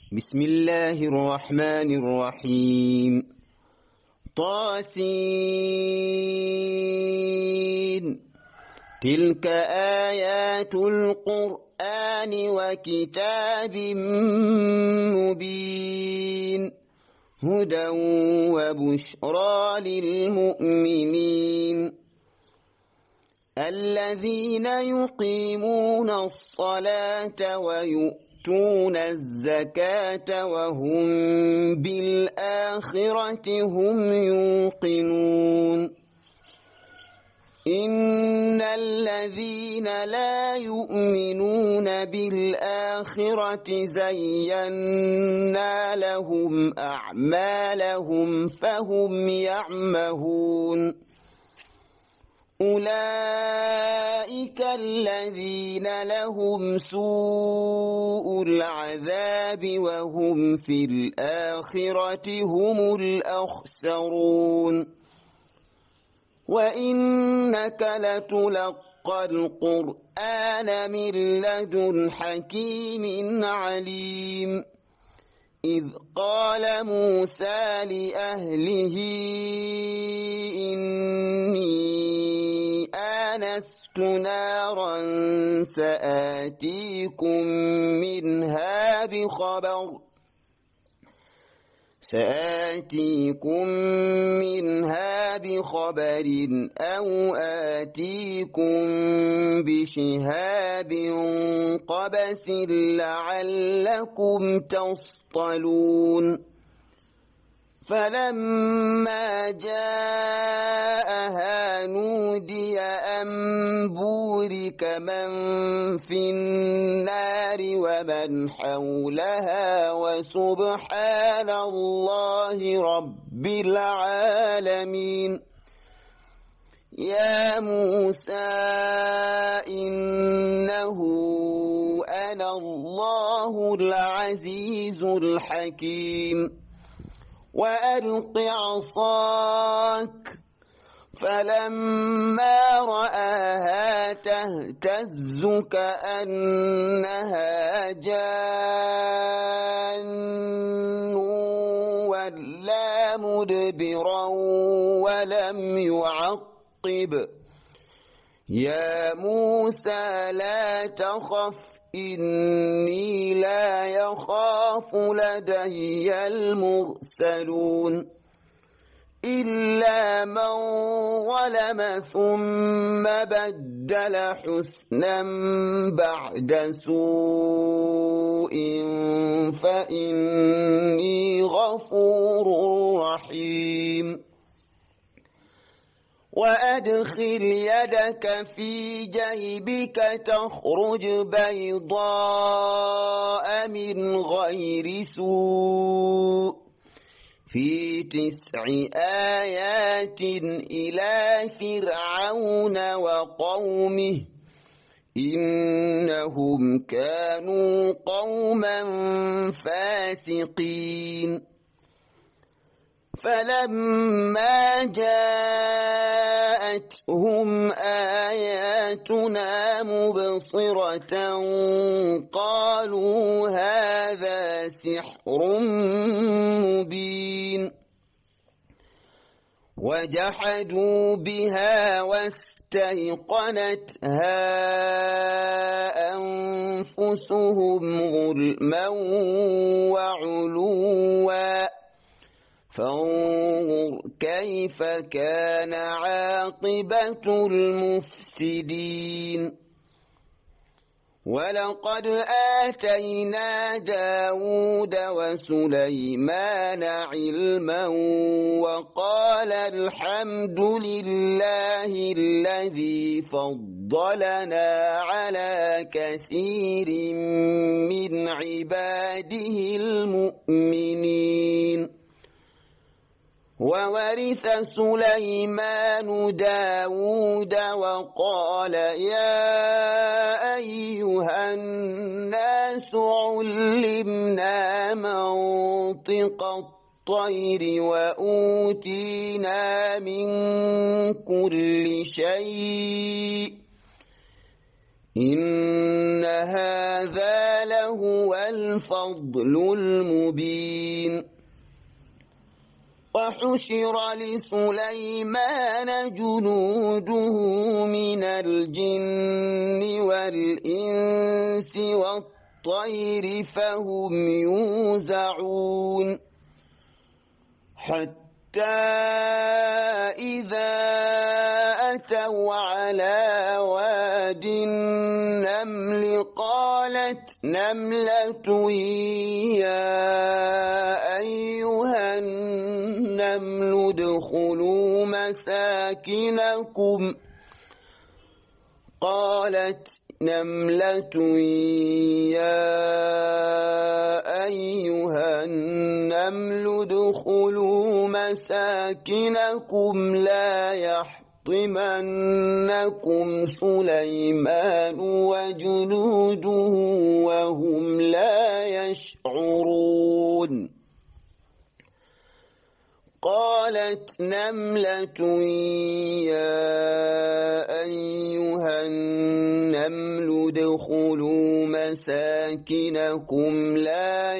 بسم الله الرحمن الرحيم طاسين تلك آيات القرآن وكتاب مبين هدى وبشرى للمؤمنين الذين يقيمون الصلاة ويؤتون الزكاة وهم بالآخرة هم يوقنون إن الذين لا يؤمنون بالآخرة زينا لهم أعمالهم فهم يعمهون أولئك الذين لهم سوء العذاب وهم في الآخرة هم الأخسرون وإنك لتلقى القرآن من لدن حكيم عليم إذ قال موسى لأهله إني آنست نارا سآتيكم منها بخبر أو آتيكم بشهاب قبس لعلكم تصطلون فلما جاءها نودي أن بورك من في النار ومن حولها وسبحان الله رب العالمين يا موسى إنه أنا الله العزيز الحكيم وألق عصاك فلما رآها تهتز كأنها جان ولا مدبرا ولم يعقب يا موسى لا تخف إني لا يخاف لدي المرسلون إلا من ظلم ثم بدل حسنا بعد سوء فإني غفور رحيم وأدخل يدك في جيبك تخرج بيضاء من غير سوء في 9 آيات إلى فرعون وقومه إنهم كانوا قوما فاسقين فلما جاءتهم آياتنا مبصرة قالوا هذا سحر مبين وجحدوا بها واستيقنتها أنفسهم ظلما وعلوا فانظر كيف كان عاقبة المفسدين ولقد آتينا داود وسليمان علما وقال الحمد لله الذي فضلنا على كثير من عباده المؤمنين وورث سليمان داود وقال يا أيها الناس علمنا منطق الطير وأوتينا من كل شيء إن هذا لهو الفضل المبين وحشر لسليمان جنوده من الجن والإنس والطير فهم يوزعون حتى إذا أتوا على واد النمل قالت نملة يا أيها النمل ادخلوا مساكنكم قالت نملة يا أيها النمل ادخلوا مساكنكم لا يحطمنكم سليمان وجنوده وهم لا يشعرون قالت نملة يا أيها النمل ادخلوا مساكنكم لا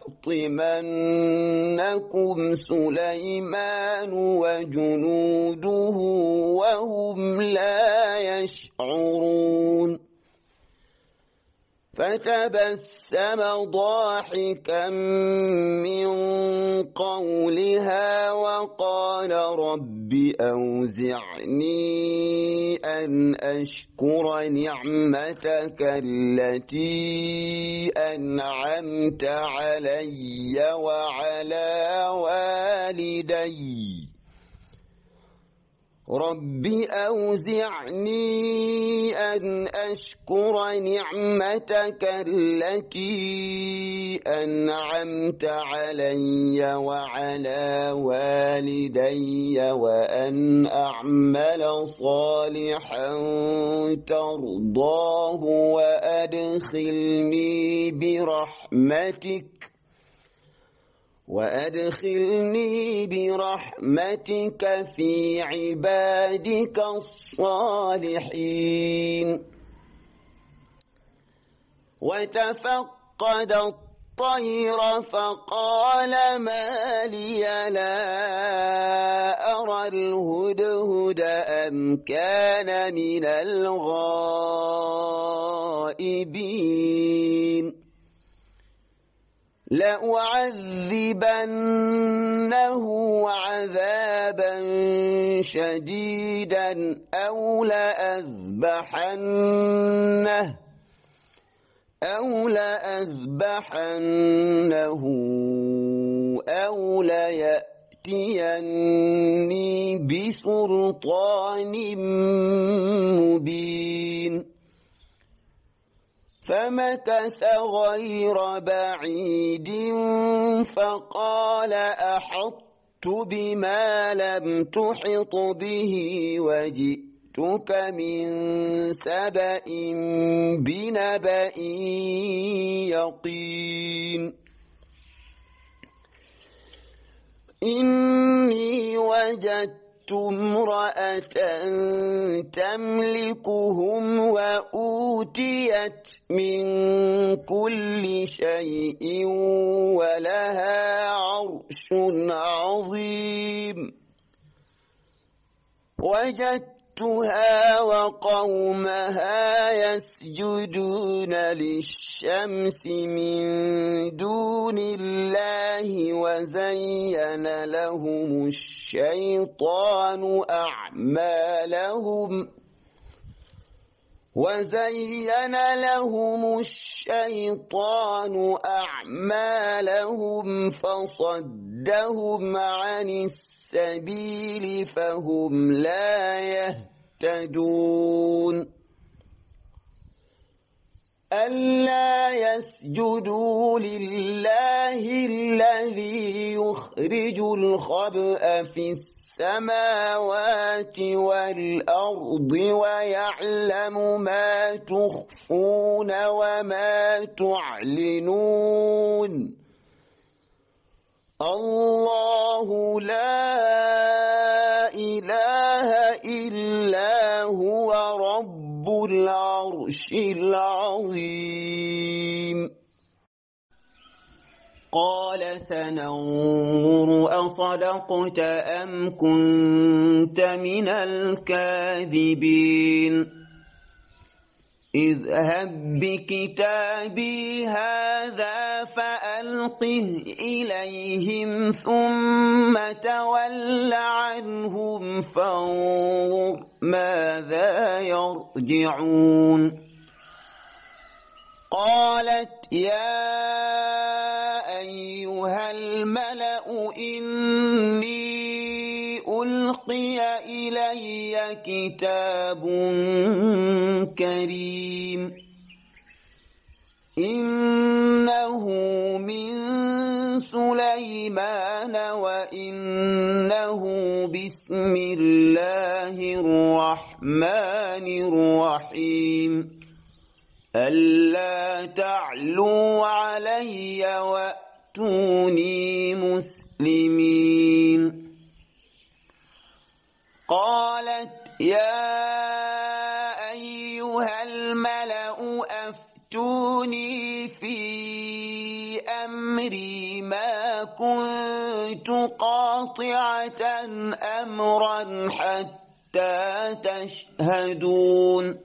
يحطمنكم سليمان وجنوده وهم لا يشعرون فتبسم ضاحكا من قولها وقال رب أوزعني أن أشكر نعمتك التي أنعمت علي وعلى والدي رب أوزعني أن أشكر نعمتك التي أنعمت علي وعلى والدي وأن أعمل صالحا ترضاه وأدخلني برحمتك في عبادك الصالحين وتفقد الطير فقال ما لي لا أرى الهدهد أم كان من الغائبين لأعذبنه عذابا شديدا أو لأذبحنه أو ليأتيني بسلطان مبين فمكث غير بعيد فقال أحطت بما لم تحط به وجئتك من سبأ بنبأ يقين إني وجدت امرأة تملكهم وأوتيت من كل شيء ولها عرش عظيم وجدتها وقومها يسجدون للشمس من دون الله وزين لهم الشيطان أعمالهم فصدهم عن السبيل فهم لا يهتدون ألا يسجدوا لله الذي يخرج الخبأ في السماوات والأرض ويعلم ما تخفون وما تعلنون الله لا إله إلا هو رب العرش العظيم. قال سننظر أصدقت أم كنت من الكاذبين اذهب بكتابي هذا فألقه إليهم ثم تول عنهم فانظر ماذا يرجعون قالت يا أيها الملأ إني ألقي إلي كتاب كريم إنه من سليمان وإنه بسم الله الرحمن الرحيم ألا تعلوا علي وأتوني مسلمين قالت يا أيها الملأ أفتوني في أمري ما كنت قاطعة أمرا حتى تشهدون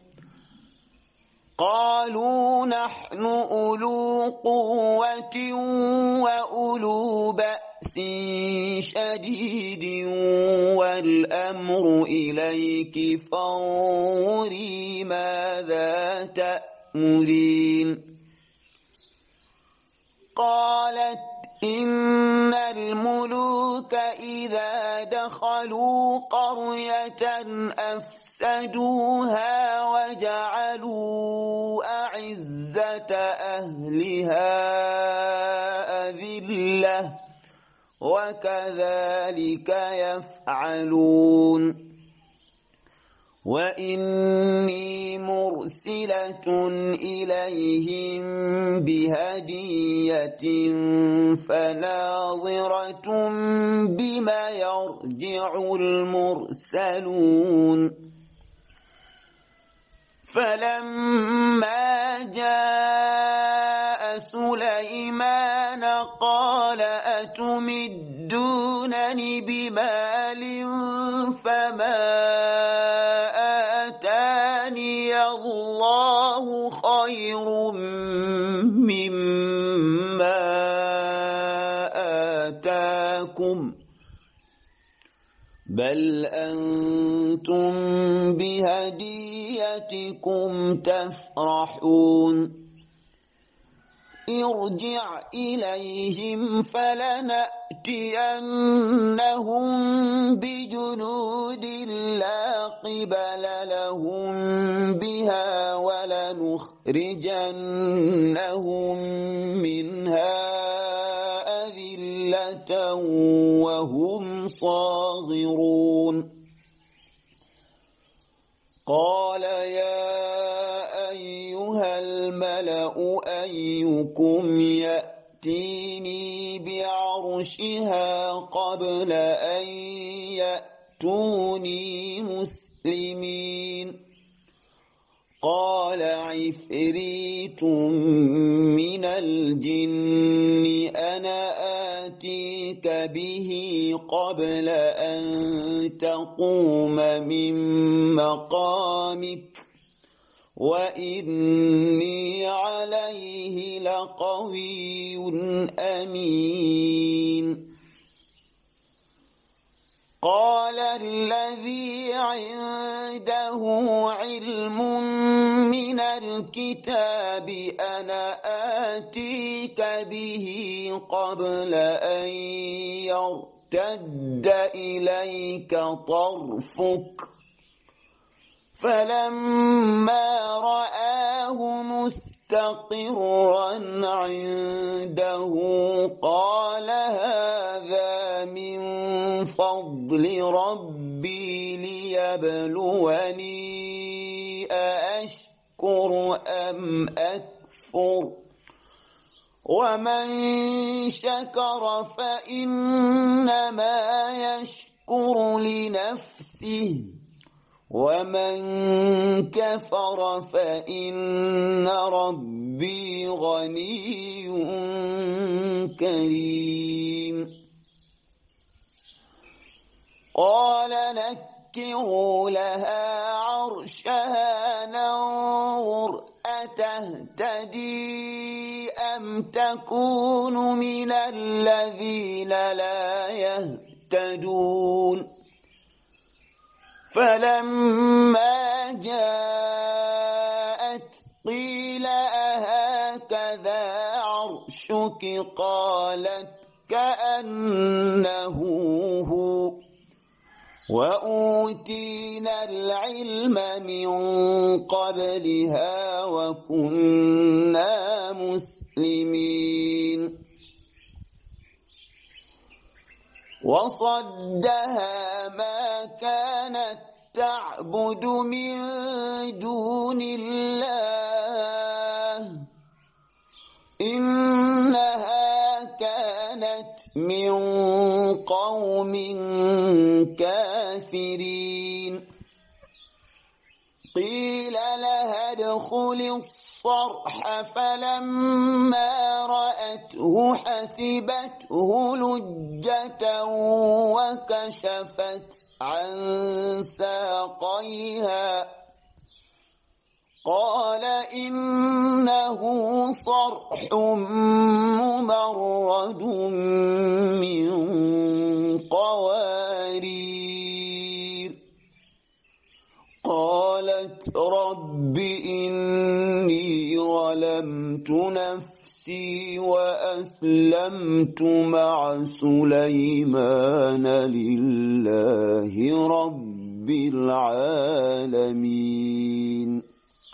قالوا نحن أولو قوة وأولو بأس شديد والأمر إليك فانظري ماذا تأمرين قالت إن الملوك إذا دخلوا قرية أفسدوها وجعلوا أعزة أهلها أذلة وكذلك يفعلون وإني مرسلة إليهم بهدية فناظرة بما يرجع المرسلون فلما جاء سليمان قال أتمدونني بمال فما آتاني الله خير مما آتاكم بل أنتم بهديتكم تفرحون ارجع إليهم فلنأتينهم بجنود لا قبل لهم بها ولنخرجنهم منها أذلة وهم صاغرون قال يا أيها الملأ أيكم يأتيني بعرشها قبل أن يأتوني مسلمين قال عفريت من الجن أنا آتيك به قبل أن تقوم من مقامك وإني عليه لقوي أمين قال الذي عنده علم من الكتاب أنا آتيك به قبل أن يرتد إليك طرفك فلما رآه مستقرا عنده قال هذا من فضل ربي ليبلوني أأشكر أم أكفر ومن شكر فإنما يشكر لنفسه ومن كفر فإن ربي غني كريم قال نكروا لها عرشها ننظر أتهتدي أم تكون من الذين لا يهتدون فلما جاءت قيل أهكذا عرشك قالت كأنه هو وأوتينا العلم من قبلها وكنا مسلمين وصدها ما كانت تعبد من دون الله إنها كانت من قوم كافرين قيل لها ادخل الصرح فلما رأته حسبته لجة وكشفت عن ساقيها قال إنه صرح ممرد من قوارير قالت رب إني ظلمت نفسي وأسلمت مع سليمان لله رب العالمين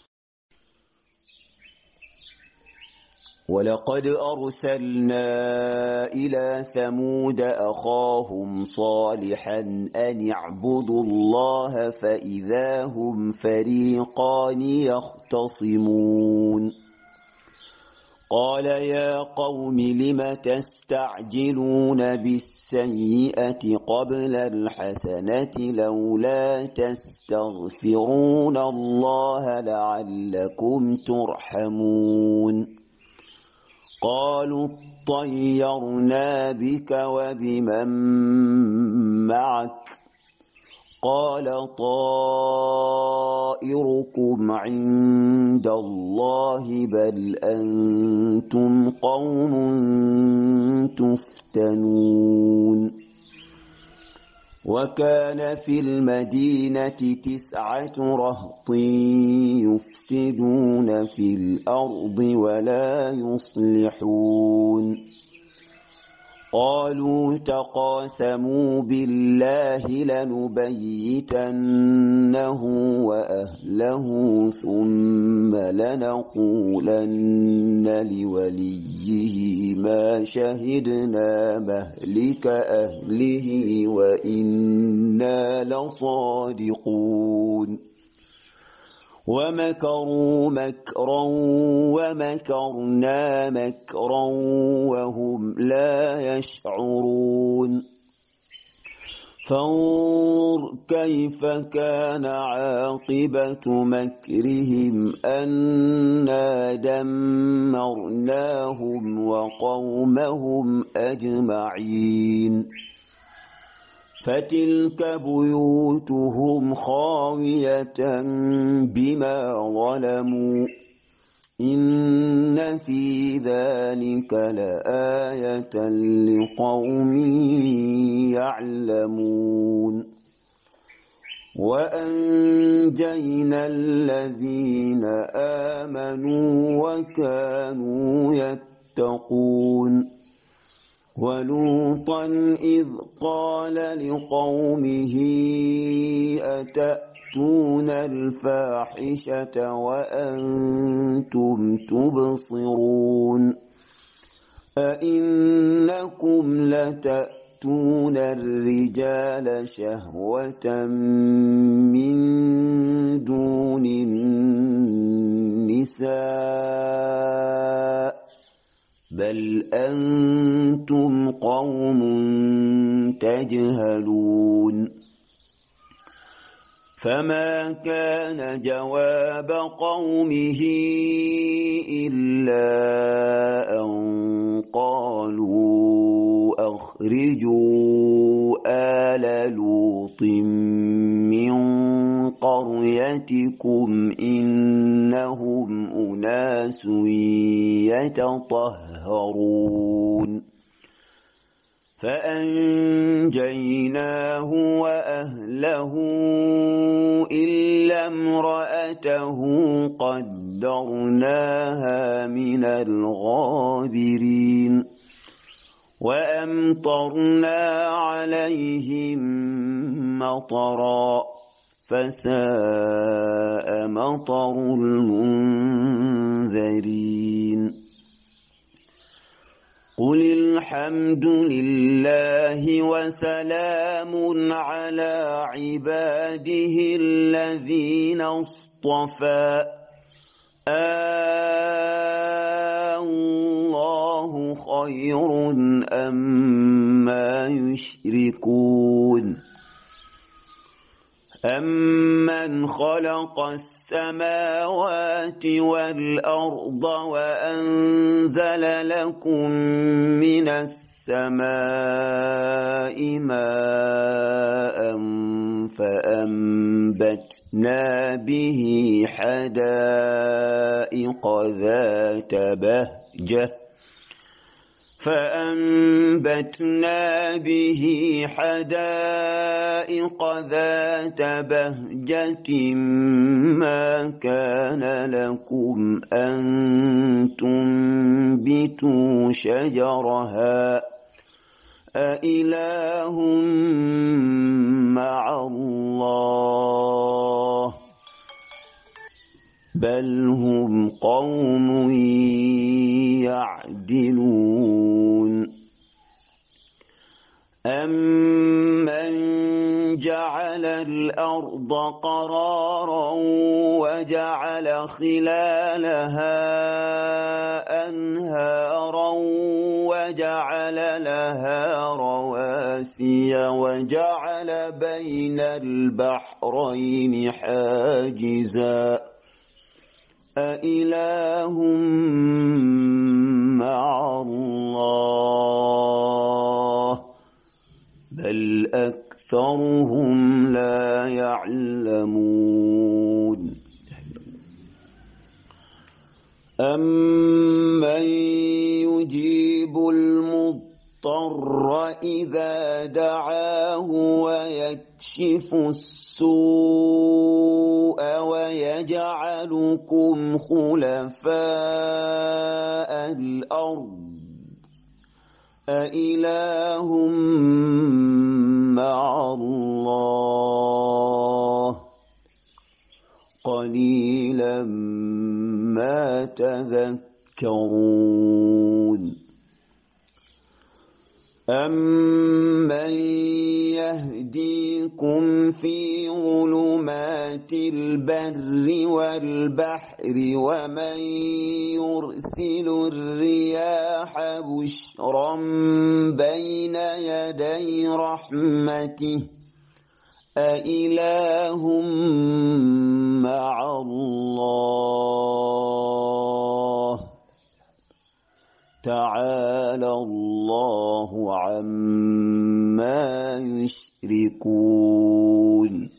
ولقد أرسلنا إلى ثمود أخاهم صالحا أن اعبدوا الله فإذا هم فريقان يختصمون قال يا قوم لم تستعجلون بالسيئة قبل الحسنة لولا تستغفرون الله لعلكم ترحمون قالوا اطيرنا بك وبمن معك قال طائركم عند الله بل أنتم قوم تفتنون وكان في المدينة 9 رهط يفسدون في الأرض ولا يصلحون قالوا تقاسموا بالله لنبيتنه وأهله ثم لنقولن لوليه ما شهدنا مهلك أهله وإنا لصادقون ومكروا مكرا ومكرنا مكرا وهم لا يشعرون فانظر كيف كان عاقبة مكرهم أنا دمرناهم وقومهم أجمعين فتلك بيوتهم خاوية بما ظلموا إن في ذلك لآية لقوم يعلمون وأنجينا الذين آمنوا وكانوا يتقون ولوطا إذ قال لقومه أتأتون الفاحشة وأنتم تبصرون أئنكم لتأتون الرجال شهوة من دون النساء بل أنتم قوم تجهلون فما كان جواب قومه إلا أن قالوا أخرجوا آل لوط من قريتكم إنهم أناس يتطهرون فأنجيناه وأهله إلا امرأته قدرناها من الغابرين وأمطرنا عليهم مطرا فساء مطر المنذرين قل الحمد لله وسلام على عباده الذين اصطفى الله خير أما يشركون أمن خلق السماوات والأرض وأنزل لكم من السماء ماء فأنبتنا به حدائق ذات بهجة ما كان لكم أن تنبتوا شجرها أإله مع الله بل هم قوم يعدلون أمن جعل الأرض قرارا وجعل خلالها أنهارا وجعل لها رواسي وجعل بين البحرين حاجزا أإله مع الله بل أكثرهم لا يعلمون أمن يجيب المضطر إذا دعاه ويكشف السوء ويجعلكم خلفاء الأرض أإله مع الله قليلا ما تذكرون أمن يهديكم في ظلمات البر والبحر ومن يرسل الرياح بشرا بين يدي رحمته أإله مع الله تعالى الله عما يشركون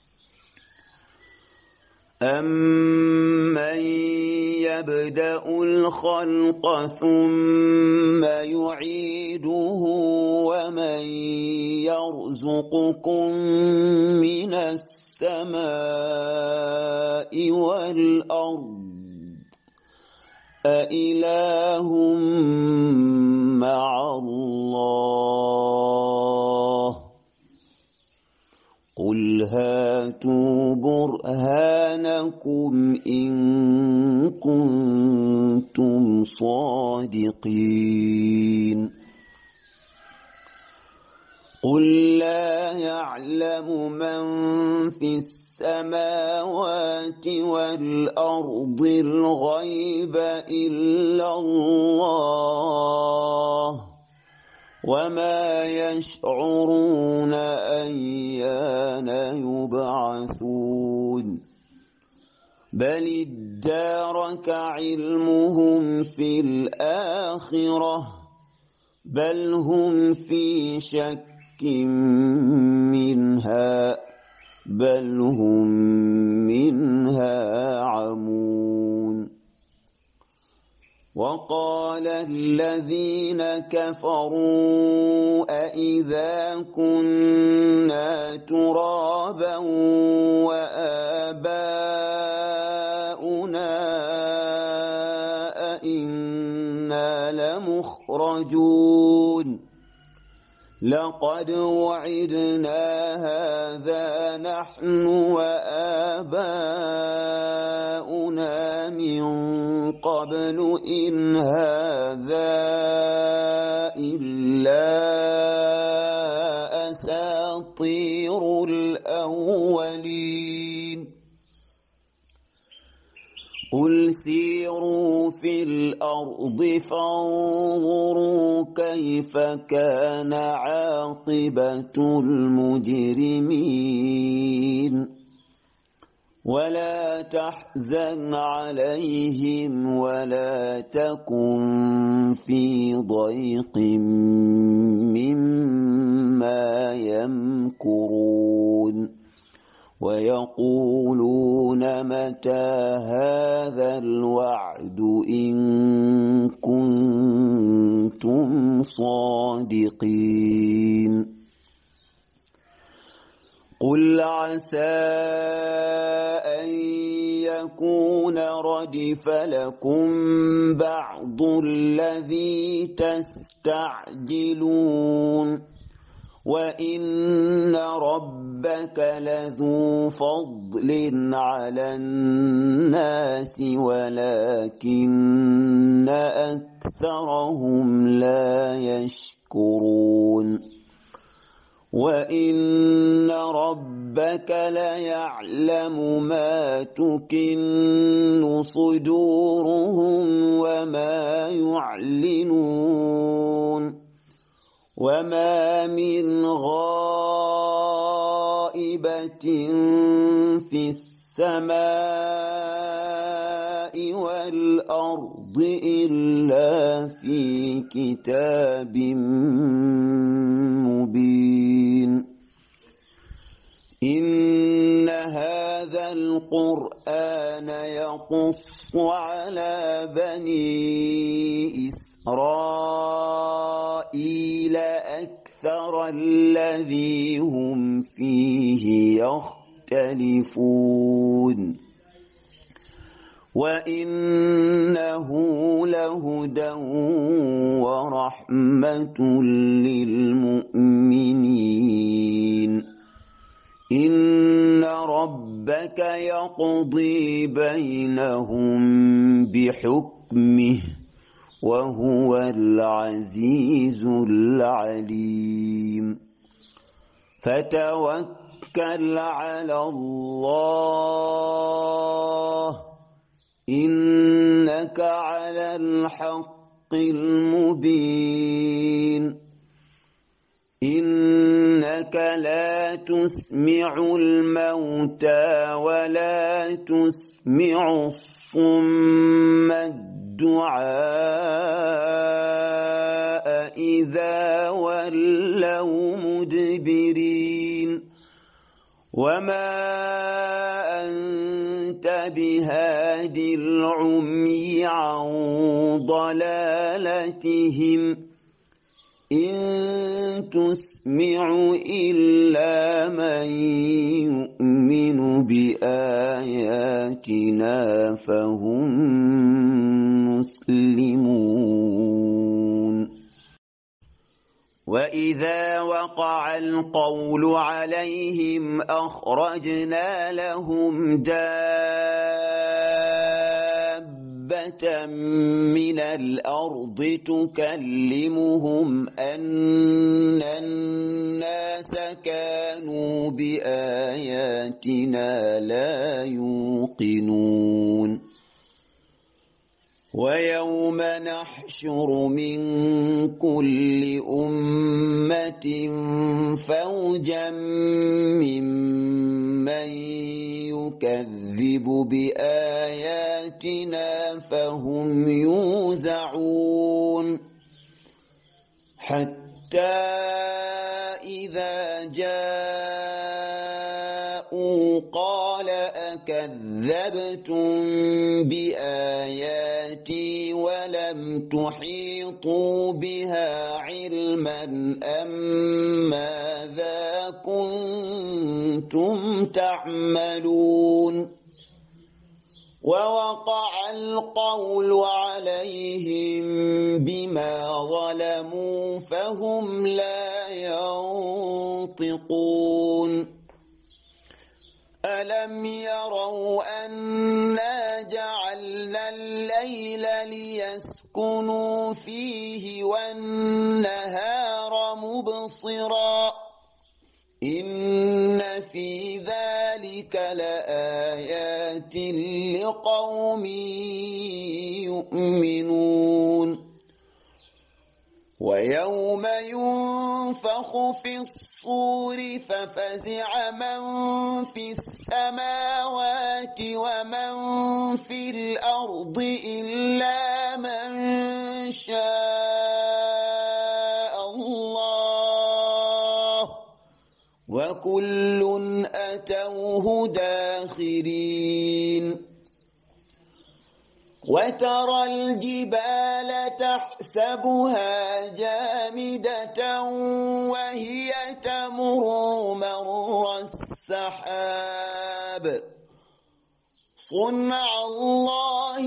أمن يبدأ الخلق ثم يعيده ومن يرزقكم من السماء والأرض أإله مع الله قل هاتوا برهانكم إن كنتم صادقين قل لا يعلم من في السماوات والأرض الغيب إلا الله وما يشعرون أيان يبعثون بل ادارك علمهم في الآخرة بل هم في شك منها بل هم منها عمون وقال الذين كفروا أإذا كنا ترابا وآباؤنا أإنا لمخرجون لقد وعدنا هذا نحن وآباؤنا من قبل إن هذا إلا أساطير الأولين قل سيروا في الأرض فانظروا كيف كان عاقبة المجرمين ولا تحزن عليهم ولا تكن في ضيق مما يمكرون ويقولون متى هذا الوعد إن كنتم صادقين قل عسى أن يكون ردف لكم بعض الذي تستعجلون وإن ربك لذو فضل على الناس ولكن أكثرهم لا يشكرون وإن ربك ليعلم ما تكن صدورهم وما يعلنون وما من غائبة في السماء والأرض إلا في كتاب مبين إن هذا القرآن يقص على بني إسرائيل أكثر الذي هم فيه يختلفون وإنه لهدى ورحمة للمؤمنين إن ربك يقضي بينهم بحكمه وهو العزيز العليم فتوكل على الله إنك على الحق المبين إنك لا تسمع الموتى ولا تسمع الصم الدعاء إذا ولوا مدبرين وما أنت بهاد العمي عن ضلالتهم إن تسمع إلا من يؤمن بآياتنا فهم مسلمون وإذا وقع القول عليهم أخرجنا لهم دابة من الأرض تكلمهم أن الناس كانوا بآياتنا لا يوقنون ويوم نحشر من كل أمة فوجا ممن يكذب بآياتنا فهم يوزعون حتى إذا جاءوا قال أكذبتم بآياتي ولم تحيطوا بها علما أم ماذا كنتم تعملون ووقع القول عليهم بما ظلموا فهم لا ينطقون ألم يروا أنا جعلنا الليل ليسكنوا فيه والنهار مبصرا إن في ذلك لآيات لقوم يؤمنون ويوم ينفخ في الصور ففزع من في السماوات ومن في الأرض إلا من شاء الله وكل أتوه داخرين وترى الجبال تحسبها جامدة وهي تمر مر السحاب صنع الله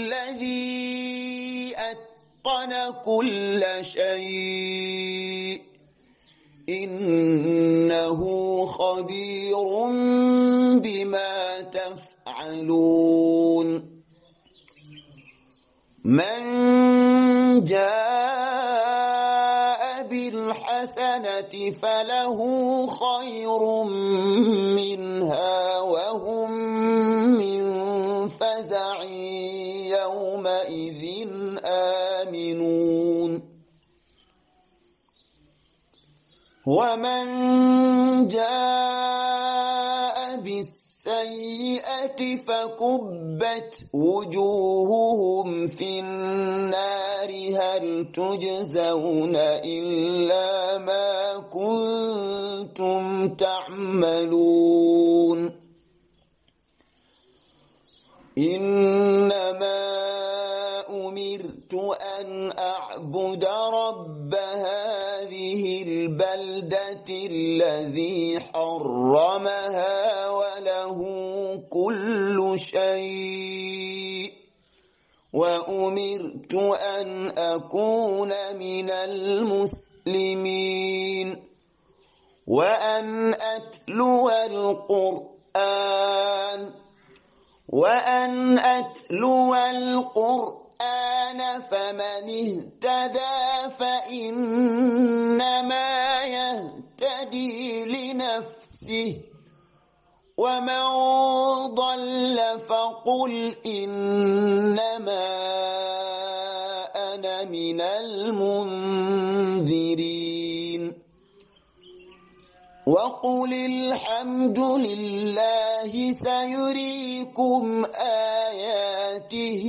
الذي أتقن كل شيء إنه خبير بما تفعلون من جاء بالحسنة فله خير منها وهم من فزع يومئذ آمنون ومن جاء بالسيئة فكبت وجوههم في النار هل تجزون إلا ما كنتم تعملون إنما أمرت أن أعبد رب هذه البلدة الذي حرمها وله كل شيء وأمرت أن أكون من المسلمين وأن أتلو القرآن فمن اهتدى فإنما يهتدي لنفسه ومن ضل فقل إنما أنا من المنذرين وقل الحمد لله سيريكم آياته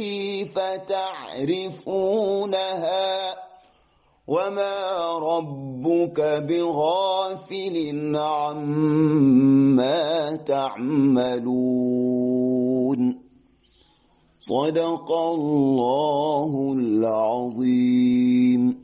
فتعرفونها وما ربك بغافل عما تعملون صدق الله العظيم.